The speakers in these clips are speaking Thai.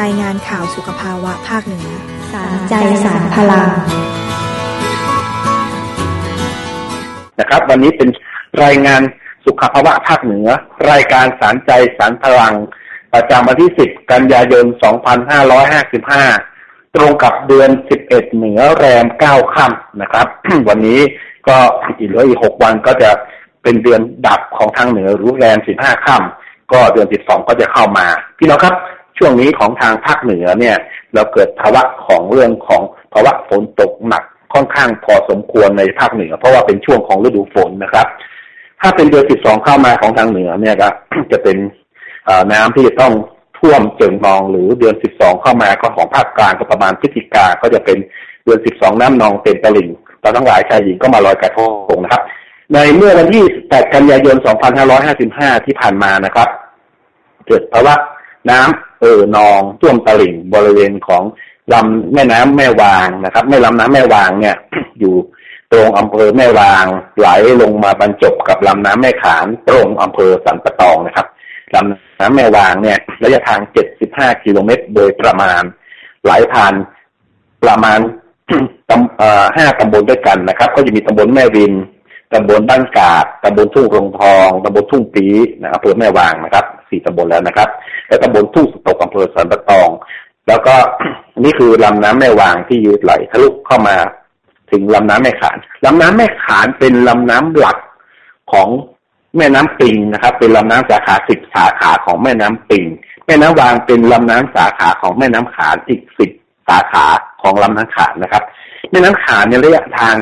รายงานข่าวสุขภาวะภาคเหนือสารใจสารพลังนะครับวันนี้เป็นรายงานสุขภาวะภาคเหนือรายการสารใจสารพลังประจำวันที่10กันยายน2555ตรงกับเดือน11เหนือแรม9ค่ำนะครับ วันนี้ก็อีกเหลืออีก6วันก็จะเป็นเดือนดับของทางเหนือหรือแรม15ค่ำก็เดือน12ก็จะเข้ามาพี่น้องครับช่วงนี้ของทางภาคเหนือเนี่ยเราเกิดภาวะของเรื่องของภาวะฝนตกหนักค่อนข้างพอสมควรในภาคเหนือเพราะว่าเป็นช่วงของฤดูฝนนะครับถ้าเป็นเดือน12เข้ามาของทางเหนือเนี่ยก็ จะเป็นน้ำที่จะต้องท่วมเจิ่งนองหรือเดือน12เข้ามาก็ของภาคกลางก็ประมาณพฤศจิกาก็จะเป็นเดือน12น้ำนองเต็มตลิ่งเราทั้งหลายชายหญิงก็มาลอยกระทงนะครับในเมื่อวันที่8กันยายน2555ที่ผ่านมานะครับเกิดภาวะน้ำนองท่วมตลิ่งบริเวณของลำแม่น้ำแม่วางนะครับแม่ลำน้ำแม่วางเนี่ย อยู่ตรงอำเภอแม่วางไหลลงมาบรรจบกับลำน้ำแม่ขานตรงอำเภอสันปะตองนะครับลำน้ำแม่วางเนี่ยระยะทาง75กิโลเมตรโดยประมาณไหลผ่านประมาณ 5 ตำบลด้วยกันนะครับก็จะมีตำบลแม่วินตำบลบ้านกาดตำบลทุ่งรงทองตำบลทุ่งปีอำเภอแม่วางนะครับ4ตำบลแล้วนะครับและตำบลทุ่งสตกอำเภอสันปะตองแล้วก็ นี่คือลำน้ำแม่วางที่ยืดไหลทะลุเข้ามาถึงลำน้ำแม่ขานลำน้ำแม่ขานเป็นลำน้ำหลักของแม่น้ำปิงนะครับเป็นลำน้ำสาขา10สาขาของแม่น้ำปิงแม่น้ำวางเป็นลำน้ำสาขาของแม่น้ำขานอีก10สาขาของลำน้ำขานนะครับแม่น้ำขานในระยะทาง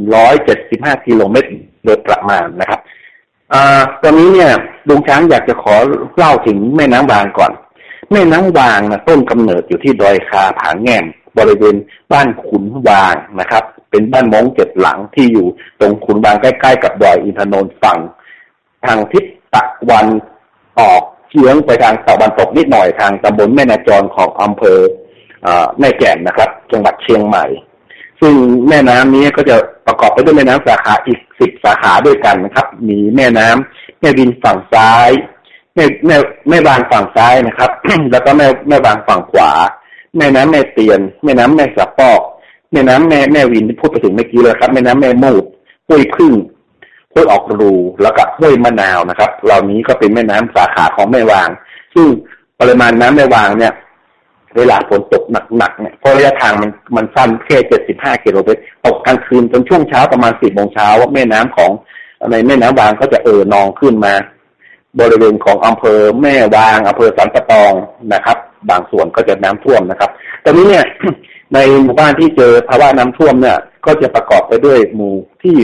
175กิโลเมตรโดยประมาณนะครับตอนนี้เนี่ยลุงช้างอยากจะขอเล่าถึงแม่น้ำวางก่อนแม่น้ำวางนะต้นกำเนิดอยู่ที่ดอยคาผาแง่มบริเวณบ้านขุนวางนะครับเป็นบ้านม้ง7หลังที่อยู่ตรงขุนวางใกล้ๆกับดอยอินทนนท์ฝั่งทางทิศตะวันออกเฉียงไปทางตะวันตกนิดหน่อยทางตำบลแม่นาจรของอำเภอแม่แจ่มนะครับจังหวัดเชียงใหม่ซึ่งแม่น้ำนี้ก็จะประกอบไปด้วยแม่น้ำสาขาอีก10สาขาด้วยกันนะครับมีแม่น้ำแม่วินฝั่งซ้ายแม่บางฝั่งซ้ายนะครับ แล้วก็แม่บางฝั่งขวาแม่น้ำแม่เตียนแม่น้ำแม่สะปอกแม่น้ำแม่วินที่พูดไปถึงเมื่อกี้เลยครับแม่น้ำแม่มูดห้วยพึ่งห้วยออกรูแล้วก็ห้วยมะนาวนะครับเหล่านี้ก็เป็นแม่น้ำสาขาของแม่วางซึ่งปริมาณน้ำแม่วางเนี่ยเวลาฝนตกหนักๆเนี่ยเพราะระยะทางมันสั้นแค่75กิโลเมตรตกกลางคืนจนช่วงเช้าประมาณ 10 โมงเช้าแม่น้ำของในแม่น้ำวางก็จะนองขึ้นมาบริเวณของอำเภอแม่วางอำเภอสันปะตองนะครับบางส่วนก็จะน้ำท่วมนะครับตอนนี้เนี่ย ในหมู่บ้านที่เจอภาวะน้ำท่วมเนี่ยก็จะประกอบไปด้วยหมู่ที่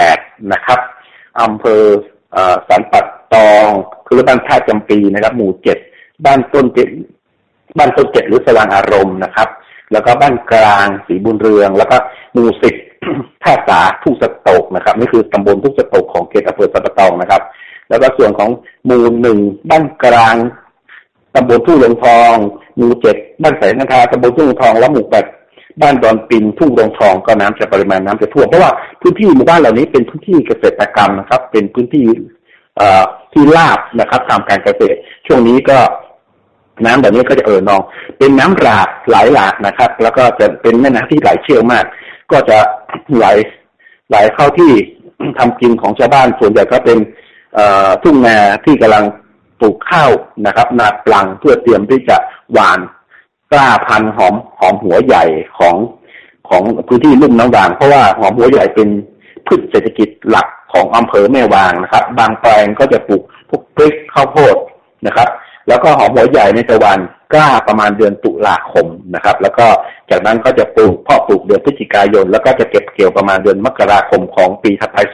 8นะครับอำเภอสันปะตองคือบ้านท่าจำปีนะครับหมู่7บ้านต้น7หรือสว่างอารมณ์นะครับแล้วก็บ้านกลางศรีบุญเรืองแล้วก็หมู่10ท่าสาทุ่งสตกนะครับนี่คือตำบลทุ่งสตกของเขตอำเภอสันปะตองนะครับแล้วก็ส่วนของหมู่1บ้านกลางตำบลทุ่งลงทองหมู่7บ้านแสงนันทาตำบลทุ่งลงทองและหมู่8บ้านดอนปินทุ่งลงทองก็น้ำจะปริมาณน้ำจะท่วมเพราะว่าพื้นที่หมู่บ้านเหล่านี้เป็นพื้นที่เกษตรกรรมนะครับเป็นพื้นที่ที่ราบนะครับทำการเกษตรช่วงนี้ก็น้ำแบบนี้ก็จะนองเป็นน้ำหลากไหลหลากนะครับแล้วก็จะเป็นแม่น้ำที่ไหลเชี่ยวมากก็จะไหลเข้าที่ทำกินของชาวบ้านส่วนใหญ่ก็เป็นทุ่งนาที่กำลังปลูกข้าวนะครับนาปลังเพื่อเตรียมที่จะหว่านกล้าพันธุ์หอมหัวใหญ่ของพื้นที่ลุ่มน้ำวางเพราะว่าหอมหัวใหญ่เป็นพืชเศรษฐกิจหลักของอำเภอแม่วางนะครับบางแปลงก็จะปลูกพวกพริกข้าวโพดนะครับแล้วก็หอมหัวใหญ่ในตะวันกล้าประมาณเดือนตุลาคมนะครับแล้วก็จากนั้นก็จะปลูกเดือนพฤศจิกายนแล้วก็จะเก็บเกี่ยวประมาณเดือนมกราคมของปีถัดไป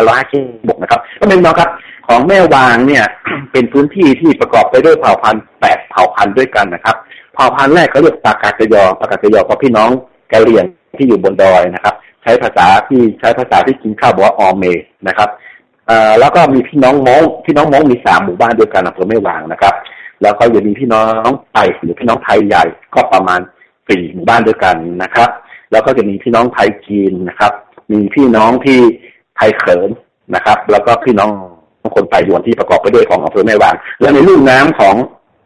2556นะครับก็เป็นนะครับของแม่วางเนี่ย เป็นพื้นที่ที่ประกอบไปด้วยเผ่าพันธุ์8เผ่าพันธุ์ด้วยกันนะครับเผ่าพันธุ์แรกเขาเรียกปากกาเกยอเพราะพี่น้องกะเหรี่ยงที่อยู่บนดอยนะครับใช้ภาษาที่กินข้าวบอกว่าออเมนะครับแล้วก็มีพี่น้องม้งมี3หมู่บ้านด้วยกันอำเภอแม่วางนะครับแล้วก็ยังมีพี่น้องไทยหรือพี่น้องไทยใหญ่ก็ประมาณ4หมู่บ้านด้วยกันนะครับแล้วก็จะมีพี่น้องไทยจีนนะครับมีพี่น้องที่ไทยเขินนะครับแล้วก็พี่น้องคนไทยยวนที่ประกอบไปด้วยของอำเภอแม่วางและในลุ่มน้ำของ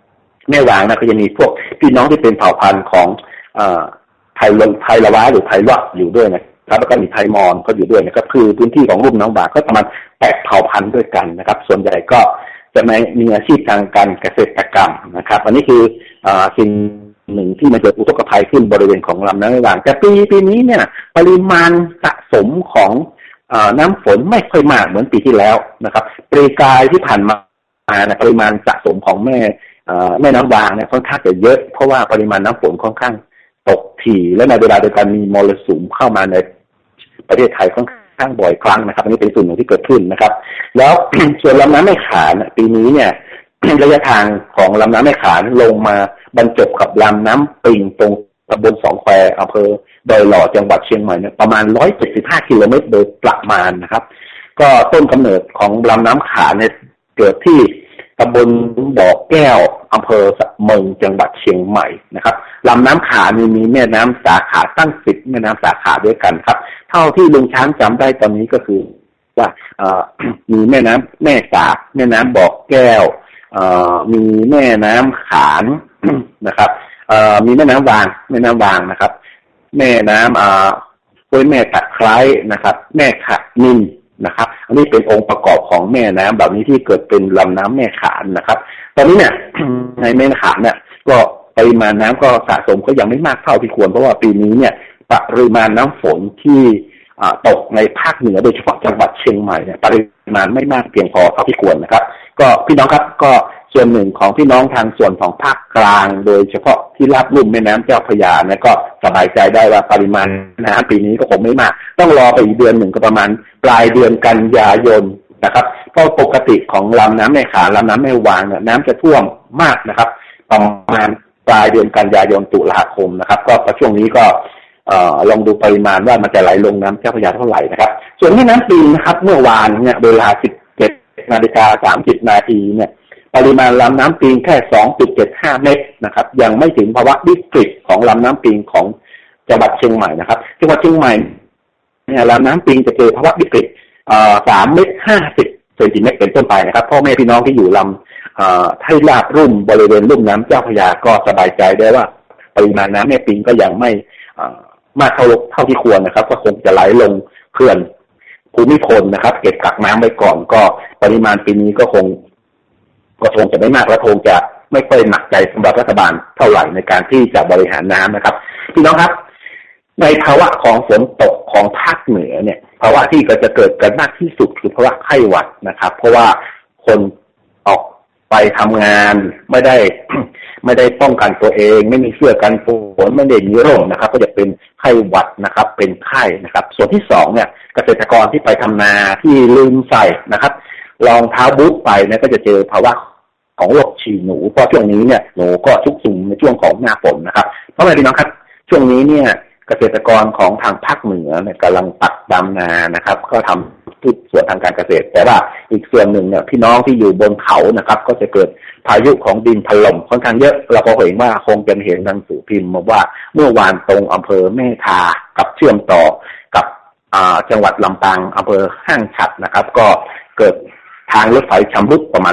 แม่วางนะก็จะมีพวกพี่น้องที่เป็นเผ่าพันธุ์ของไทยละวะหรือไทยวะอยู่ด้วยนะครับแล้วก็มีไทยมอญก็อยู่ด้วยนะครับคือพื้นที่ของลุ่มน้องบากก็ประมาณ8เผ่าพันธุ์ด้วยกันนะครับส่วนใหญ่ก็จะมีอาชีพทางการเกษตรกรรมนะครับอันนี้คือสิ่งหนึ่งที่มันเกิดอุทกภัยขึ้นบริเวณของลำน้ำแม่วางแต่ปีนี้เนี่ยปริมาณสะสมของน้ำฝนไม่ค่อยมากเหมือนปีที่แล้วนะครับปรีกายที่ผ่านมาปริมาณสะสมของแม่น้ำวางเนี่ยค่อนข้างจะเยอะเพราะว่าปริมาณน้ำฝนค่อนข้างตกถี่และในเวลาเดียวกันมีมรสุมเข้ามาในประเทศไทยค่อนข้างบ่อยครั้งนะครับอันนี้เป็นส่วนหนึ่งที่เกิดขึ้นนะครับแล้ว ส่วนลำน้ำแม่ขานปีนี้เนี่ย ระยะทางของลำน้ำแม่ขานลงมาบรรจบกับลำน้ำปิงตรงตำบลสองแควอำเภอดอยหล่อจังหวัดเชียงใหม่เนี่ยประมาณ175 กิโลเมตรโดยประมาณนะครับก็ต้นกำเนิดของลำน้ำขานเนี่ยเกิดที่ตำบลบ่อแก้วอำเภอสะเมิงจังหวัดเชียงใหม่นะครับลำน้ำขามีแม่น้ำสาขาตั้ง10แม่น้ำสาขาด้วยกันครับเท่าที่ลุงช้างจำได้ตอนนี้ก็คือว่ามีแม่น้ำแม่สากแม่น้ำบ่อแก้วมีแม่น้ำขานนะครับมีแม่น้ำวางนะครับแม่น้ำห้วยแม่ตะไคร้นะครับแม่ขะนินนะครับอันนี้เป็นองค์ประกอบของแม่น้ำแบบนี้ที่เกิดเป็นลำน้ำแม่ขานนะครับตอนนี้เนี่ย ในแม่ขานเนี่ยก็ปริมาณน้ำก็สะสมก็ยังไม่มากเท่าที่ควรเพราะว่าปีนี้เนี่ยปริมาณน้ำฝนที่ตกในภาคเหนือโดยเฉพาะจังหวัดเชียงใหม่เนี่ยปริมาณไม่มากเพียงพอเท่าที่ควรนะครับก็พี่น้องครับก็ส่วนหนึ่งของพี่น้องทางส่วนของภาคกลางโดยเฉพาะที่ลาดลุ่มแม่น้ำเจ้าพระยาเนี่ยก็สบายใจได้ว่าปริมาณน้ำปีนี้ก็คงไม่มากต้องรอไปอีกเดือนหนึ่งก็ประมาณปลายเดือนกันยายนนะครับเพราะปกติของลำน้ำแม่ขานลำน้ำแม่วางเนี่ยน้ำจะท่วมมากนะครับประมาณปลายเดือนกันยายนตุลาคมนะครับก็ช่วงนี้ก็ลองดูปริมาณว่ามันจะไหลลงน้ำเจ้าพระยาเท่าไหร่นะครับส่วนแม่น้ำปิงนะครับเมื่อวานเนี่ยเวลา 17:30 นาทีเนี่ยปริมาณลำน้ำปิงแค่ 2.75 เมตรนะครับยังไม่ถึงภาวะวิกฤตของลำน้ำปิงของจังหวัดเชียงใหม่นะครับจังหวัดเชียงใหม่เนี่ยลำน้ำปิงจะเจอภาวะวิกฤต3.50 เมตรเซนติเมตรเป็นต้นไปนะครับพ่อแม่พี่น้องที่อยู่ลำให้ลาดรุ่มบริเวณลุ่มน้ำเจ้าพระยาก็สบายใจได้ว่าปริมาณน้ำแม่ปิงก็ยังไม่มากเท่าที่ควรนะครับก็คงจะไหลลงเขื่อนภูมิพลนะครับเก็บกักน้ำไว้ก่อนก็ปริมาณปีนี้ก็คงจะไม่มากและคงจะไม่ค่อยหนักใจสำหรับรัฐบาลเท่าไหร่ในการที่จะบริหารน้ำนะครับพี่น้องครับในภาวะของฝนตกของภาคเหนือเนี่ยภาวะที่ก็จะเกิดกันมากที่สุดคือภาวะไข้หวัดนะครับเพราะว่าคนออกไปทำงานไม่ได้ป้องกันตัวเองไม่มีเสื้อกันฝนไม่ได้มีร่มนะครับก็จะเป็นไข้หวัดนะครับเป็นไข้นะครับส่วนที่สองเนี่ยเกษตรกรที่ไปทำนาที่ลืมใส่นะครับรองเท้าบูทไปเนี่ยก็จะเจอภาวะของโรคฉี่หนูเพราะช่วงนี้เนี่ยหนูก็ชุกชุมในช่วงของหน้าฝนนะครับเพราะอะไรพี่น้องครับช่วงนี้เนี่ยเกษตรกรของทางภาคเหนือเนี่ยกำลังปักดำนานะครับก็ทำทุกส่วนทางการเกษตรแต่ว่าอีกส่วนหนึ่งเนี่ยพี่น้องที่อยู่บนเขานะครับก็จะเกิดพายุของดินถล่มค่อนข้างเยอะเราก็เห็นว่าคงจะเห็นทางสื่อพิมพ์มาว่าเมื่อวานตรงอำเภอแม่ทากับเชื่อมต่อกับจังหวัดลำปางอำเภอห้างฉัตรนะครับก็เกิดทางรถไฟชำรุดประมาณ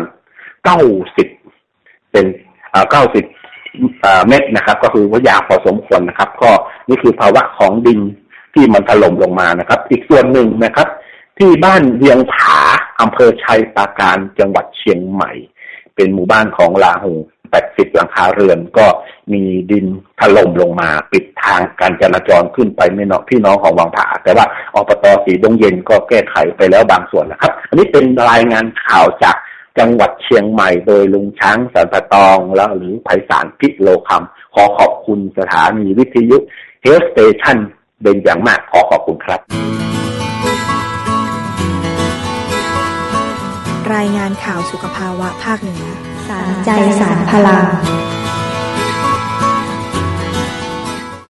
90เมตรนะครับก็คือว่ายาวพอสมควรนะครับก็นี่คือภาวะของดินที่มันถล่มลงมานะครับอีกส่วนหนึ่งนะครับที่บ้านเวียงผาอำเภอชัยปราการจังหวัดเชียงใหม่เป็นหมู่บ้านของลาหู80หลังคาเรือนก็มีดินถล่มลงมาปิดทางการจราจรขึ้นไปไม่เนาะพี่น้องของวังผาแต่ว่าอบต.สีดงเย็นก็แก้ไขไปแล้วบางส่วนนะครับอันนี้เป็นรายงานข่าวจากจังหวัดเชียงใหม่โดยลุงช้างสันปะตองแล้วหรือไพศาลพิโลคำขอขอบคุณสถานีวิทยุเฮลสเตชันเป็นอย่างมากขอขอบคุณครับรายงานข่าวสุขภาวะภาคเหนือสารใจสารพลัง